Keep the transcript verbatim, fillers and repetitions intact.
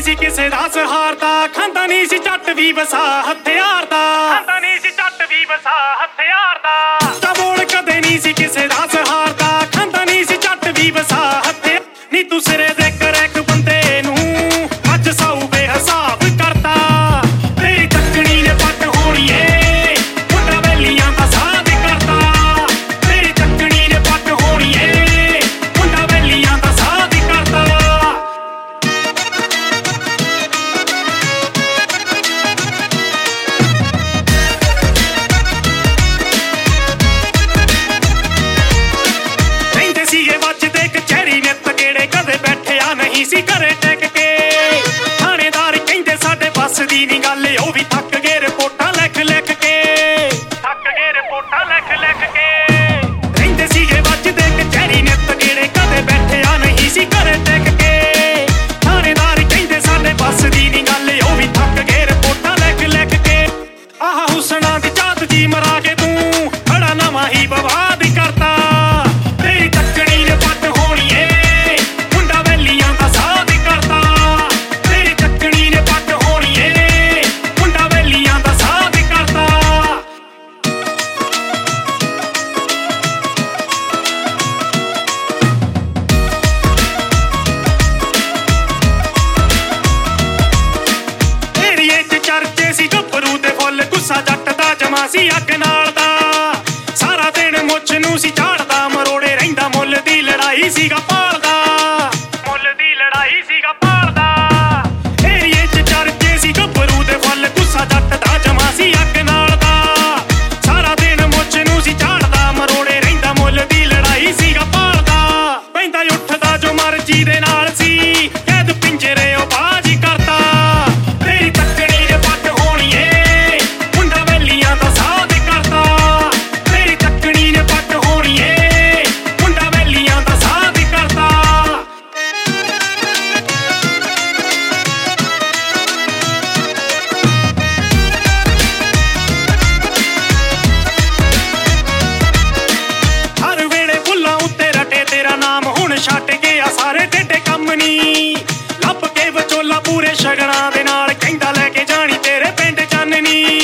ਸੀ ਕਿਸੇ ਦਾ ਸਹਾਰਦਾ, ਖਾਂਦਾ ਨਹੀਂ ਸੀ ਝੱਟ ਵੀ ਵਸਾ ਹਥਿਆਰ ਦਾ, ਖਾਂਦਾ ਨਹੀਂ ਸੀ ਝੱਟ ਵੀ ਵਸਾ ਹਥਿਆਰ ਦਾ। ਤਾਂ ਬੋਲ ਕਦੇ ਨਹੀਂ ਸੀ ਕਿਸੇ ਦਾ ਸਹਾਰਦਾ, ਖਾਂਦਾ ਨਹੀਂ ਸੀ ਝੱਟ ਵੀ ਵਸਾ ਹਥਿਆਰ। ਨੀ ਤੂੰ ਸਿਰੇ ਦੇ ਕਰ ਇੱਕ ਬੰਦੇ ਨੂੰ ਅੱਜ ਸਾਊ ਬੇਹਿਸਾਬ ਕਰਤਾ, ਤੇਰੀ ਚੱਕਣੀ ਨੇ ਪੱਟ ਹੋਣੀ ਏ ਮੁੰਡਾ ਵੈਲੀਆਂ ਦਾ ਸਾਧ ਕਰਤਾ, ਤੇਰੀ ਚੱਕਣੀ ਨੇ ਪੱਟ ਹੋਣੀ ਏ ਮੁੰਡਾ ਵੈਲੀਆਂ ਦਾ ਸਾਧ ਕਰਤਾ। ਰਹਿੰਦੇ ਸੀਗੇ ਵੱਜਦੇ ਕਚਹਿਰੀ ਨਿੱਤ ਗੇੜੇ, ਕਦੇ ਬੈਠਿਆ ਨਹੀਂ ਸੀ ਘਰੇ ਟਿਕ ਕੇ। ਥਾਣੇਦਾਰ ਕਹਿੰਦੇ ਸਾਡੇ ਬੱਸ ਦੀ ਨੀ ਗੱਲ, ਉਹ ਵੀ ਥੱਕ ਗਏ ਰਿਪੋਰਟਾਂ ਲਿਖ ਲਿਖ ਕੇ, ਥੱਕ ਗਏ ਰਿਪੋਰਟਾਂ ਲਿਖ ਲਿਖ ਕੇ। ਰਹਿੰਦੇ ਸੀਗੇ ਵੱਜਦੇ ਕਚਹਿਰੀ ਨਿੱਤ ਗੇੜੇ, ਕਦੇ ਬੈਠਿਆ ਨਹੀਂ ਸੀ ਘਰੇ ਟਿਕ ਕੇ। ਥਾਣੇਦਾਰ ਕਹਿੰਦੇ ਸਾਡੇ ਬੱਸ ਦੀ ਨੀ ਗੱਲ, ਉਹ ਵੀ ਥੱਕ ਗਏ ਰਿਪੋਰਟਾਂ ਲਿਖ ਲਿਖ ਕੇ। ਆਹ ਹੁਸਨਾ ਦੀ ਚਾਤ ਜੀ ਮਰਾ ਕੇ ਤੂੰ ਬੜਾ ਨਵਾਂ ਹੀ ਬਵਾਦ ਕਰਤਾ, ਤੇਰੀ ਚੱਕਣੀ ਨੇ ਪੱਟ ਹੋਣੀ ਏ ਮੁੰਡਾ ਵੈਲੀਆਂ ਦਾ ਸਾਧ ਕਰਤਾ, ਤੇਰੀ ਚੱਕਣੀ ਨੇ ਪੱਟ ਹੋਣੀ ਏ ਮੁੰਡਾ ਵੈਲੀਆਂ ਦਾ ਸਾਧ ਕਰਤਾ। ਏਰੀਏ 'ਚ ਚਰਚੇ ਸੀ ਗੱਭਰੂ ਦੇ ਫੁੱਲ, ਗੁੱਸਾ ਜੱਟ ਦਾ ਜਮਾ ਸੀ ਅੱਗ ਨਾਲ ਦਾ। ਸਾਰਾ ਦਿਨ ਮੁੱਛ ਨੂੰ ਸੀ ਝਾੜਦਾ, ਮਰੋੜੇ ਰਹਿੰਦਾ ਮੁੱਲ ਦੀ ਲੜਾਈ ਸੀਗਾ ਭਾਲਦਾ, ਮੁੱਲ ਦੀ ਲੜਾਈ ਸੀਗਾ ਭਾਲਦਾ। ਏਰੀਏ 'ਚ ਚਰਚੇ ਸੀ ਗੱਭਰੂ ਦੇ ਫੁੱਲ, ਗੁੱਸਾ ਜੱਟ ਦਾ ਜਮਾ ਸੀ ਅੱਗ ਨਾਲ ਦਾ। ਸਾਰਾ ਦਿਨ ਮੁੱਛ ਨੂੰ ਸੀ ਝਾੜਦਾ, ਮਰੋੜੇ ਰਹਿੰਦਾ ਮੁੱਲ ਦੀ ਲੜਾਈ ਸੀਗਾ ਭਾਲਦਾ। ਪੈਂਦਾ ਉੱਠਦਾ ਜੋ ਮਰਜੀ ਦੇ ਨਾਲ ਸੀ, ਕੈਦ ਪਿੰਜਰੇ ਉਹ ਬਾਜ਼ ਕਰਤਾ, ਤੇਰੀ ਚੱਕਣੀ ਨੇ ਪੱਟ ਹੋਣੀ ਏ ਮੁੰਡਾ ਵੈਲੀਆਂ ਦਾ ਸਾਧ ਕਰਤਾ, ਤੇਰੀ ਚੱਕਣੀ ਨੇ ਪੱਟ ਹੋਣੀ ਏ ਮੁੰਡਾ ਵੈਲੀਆਂ ਦਾ ਸਾਧ ਕਰਤਾ। ਹਰ ਵੇਲੇ ਫੁੱਲਾਂ ਉੱਤੇ ਰਟੇ ਤੇਰਾ ਨਾਮ, ਹੁਣ ਛੱਡ ਗਿਆ ਸਾਰੇ ਟੇਢੇ ਕੰਮ ਨੀ। ਲੱਭ ਕੇ ਵਿਚੋਲਾ ਪੂਰੇ ਸ਼ਗਨਾਂ ਦੇ ਨਾਲ, ਕਹਿੰਦਾ ਲੈ ਕੇ ਜਾਣੀ ਤੇਰੇ ਪਿੰਡ ਚਾਨਣੀ।